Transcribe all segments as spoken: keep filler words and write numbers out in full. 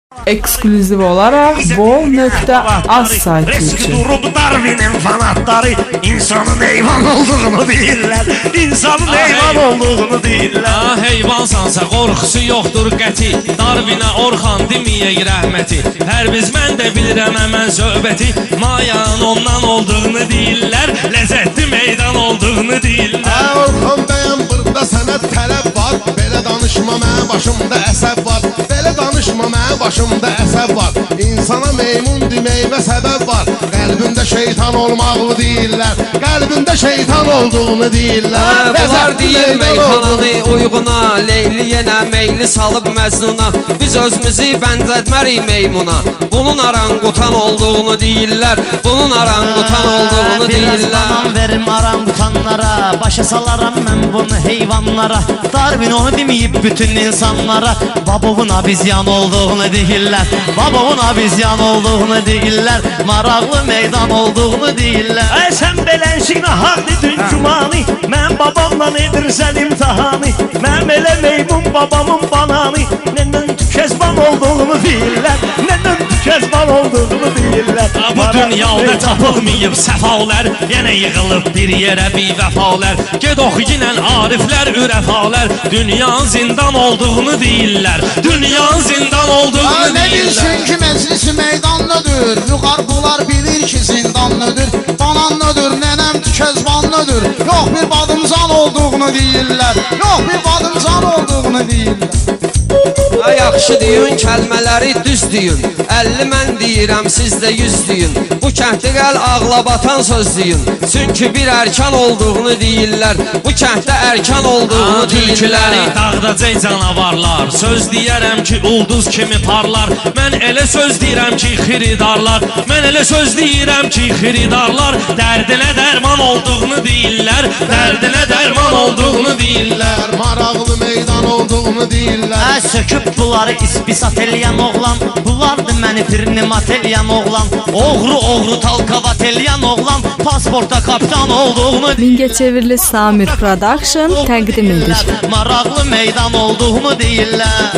Eksklüziv olaraq bol nöqtə az saytı Eski üçün. durub Darwin'in fanatları insanın heyvan olduğunu deyirlər. İnsanın heyvan olduğunu deyirlər. Ha, heyvansansa qorxusu yoxdur qəti. Darwinə Orxan deməyək rəhməti. Hər biz mən də bilirəm həmən söhbəti. Mayanın ondan olduğunu deyirlər. Ləzzətli meydan olduğunu deyirlər. Orxan bəyəm burada sənə tələb var. Belə danışma mənim başımda əsəb var. Belə danışma mənim başımda əsəb var. İnsana meymun deməyimə səbəb var. Qəlbində şeytan olmağını deyirlər. Qəlbində şeytan olduğunu deyirlər. Bunlar deyir meyxananı uyğuna, Leyliyənə meyli salıb Məcnuna. Biz özümüzü bənzətmərik meymuna. Bunun aranqutan olduğunu deyirlər. Bunun aranqutan olduğunu deyirlər. Biraz banan verim aranqutanlara, başa salaram mən bunu heyvanlara. Darwin onu deməyib bütün insanlara. Babovun abizyan olduğunu deyirlər. Babovun abizyan olduğunu deyirlər. Maraqlı meydan olduğunu deyirlər. Ay sən belənşinə haqlı dün cumanı. Mən babamla edirsən imtihanı. Mən elə meymun babamın bananı. Nəndən tükezban olduğunu deyirlər. Nəndən tükezban olduğunu deyirlər. Bu dünyada tapılmayıb səfalər. Yenə yığılıb bir yerə bir vəfalər. Ged oxu ginən ariflər, ürəfalər. Dünyanın zindan olduğunu deyirlər. Dünyanın zindan olduğunu Ne deyirlər. bilsin ki meclisi meydanlıdır. Yukarılar bilir ki zindanlıdır. Bananlıdır, nenem tükezbanlıdır. Yok bir badımcan olduğunu deyirlər. Yok bir badımcan olduğunu deyirlər. Yaxşı deyin, kəlmələri düz deyin. əlli mən deyirəm, siz də yüz deyin. Bu kənddə gəl ağlabatan söz deyin. Çünki bir ərkan olduğunu deyirlər. Bu kənddə ərkan olduğunu deyirlər. Tülküləri dağdacaq canavarlar. Söz deyərəm ki ulduz kimi parlar. Mən elə söz deyirəm ki xiridarlar. Mən elə söz deyirəm ki xiridarlar. Dərdinə dərman olduğunu deyirlər. Dərdinə dərman olduğunu deyirlər. Maraqlı meydan olduğunu deyirlər. Ə söküb bunları ispisat eləyən oğlan. Bunlardır məni firnimat eləyən oğlan. Oğru oğru talkavat eləyən oğlan. Pasporta kapitan olduğunu Mingəçevirli Samir Production təqdim edir. Maraqlı meydan olduğunu deyirlər.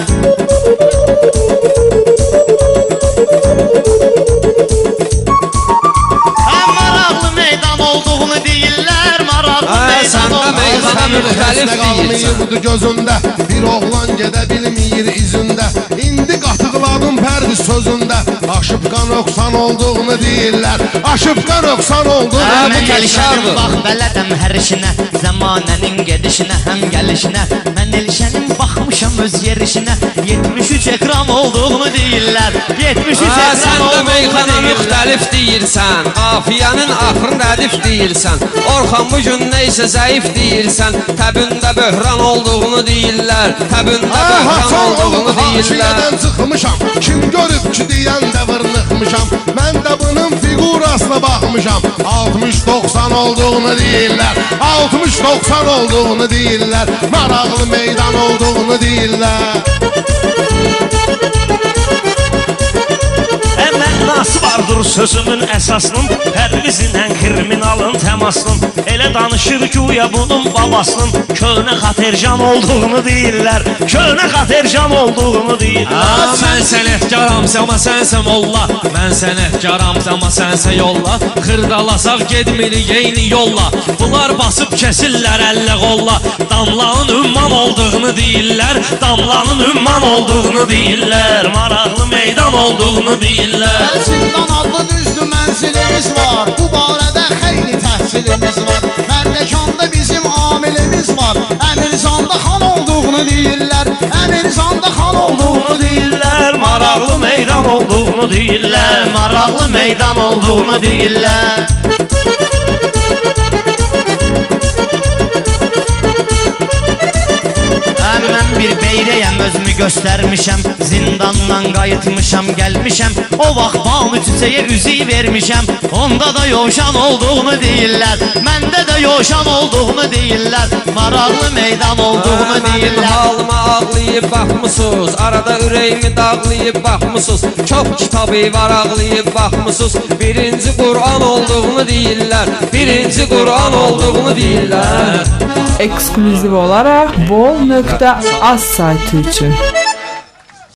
Hə maraqlı meydan olduğunu deyirlər. Maraqlı meydan olduğunu meydana müxtəlif deyirsən. Budur gözündə bir oğlan gedə bilmir izündə. İndi qatıqladım pərdi sözündə. Aşıbqa nöqsan olduğunu deyirlər. Aşıbqa nöqsan olduğunu Hə, Elişənin deyirlər. bax bələdəm hər işinə. Zəmanənin gedişinə, həm gəlişinə. Mən Elişənin baxmışam öz yerişinə. yetmiş üç ekran olduğunu deyirlər. yetmiş üç Ha, ekran sən də olduğunu meyxana deyirlər. müxtəlif deyirsən. Qafiyənin axırı rədif deyirsən. Orxan bu gün neysə zəif deyirsən. Təbündə böhran olduğunu deyirlər. Təbündə böhran Hasan olduğunu olub deyirlər. haşiyədən çıxmışam. Kim görüb ki deyən də vırnıxmışam. Mən də bunun figurasına baxmışam. altmış doxsan olduğunu deyirlər. altmış doxsan olduğunu deyirlər. Maraqlı meydan olduğunu deyirlər. Mənası vardır sözümün əsasının. Hər bizinlə kriminalın təmasının. Elə danışır ki uya bunun babasının. Kölnə xatercan olduğunu deyirlər. Kölnə xatercan olduğunu deyirlər. Aa, mən sənətkaramsa, amma sənsə molla. Mən sənətkaramsa, amma sənsə yolla. Xırdalasaq gedmirik eyni yolla. Bunlar basıb kesirlər əllə qolla. Damlanın ümman olduğunu deyirlər. Damlanın ümman olduğunu deyirlər. Maraqlı meydan olduğunu deyirlər. Zindan adlı düzdür mənzilimiz var. Bu barədə xeyli təhsilimiz var. Mərdəkanda bizim amilimiz var. Əmirzanda xan olduğunu deyirlər. Əmirzanda xan olduğunu deyirlər. Maraqlı meydan olduğunu deyirlər. Maraqlı meydan olduğunu deyirlər. Mən bir beyrəyəm, özümü göstərmişəm. Zindandan qayıtmışam, gəlmişəm. O vaxt Banu Çiçəyə üzü vermişəm. Onda da yoşan olduğunu deyirlər. Məndə də yoşan olduğunu deyirlər. Maraqlı meydan olduğunu Mənim deyirlər. halıma ağlayıb baxmısınız. Arada ürəyimi dağlayıb baxmısınız. Çox kitabı varaqlayıb baxmısınız. Birinci Qur'an olduğunu deyirlər. Birinci Qur'an olduğunu deyirlər. Eksklüziv olaraq bol nöqtə az saytı üçün.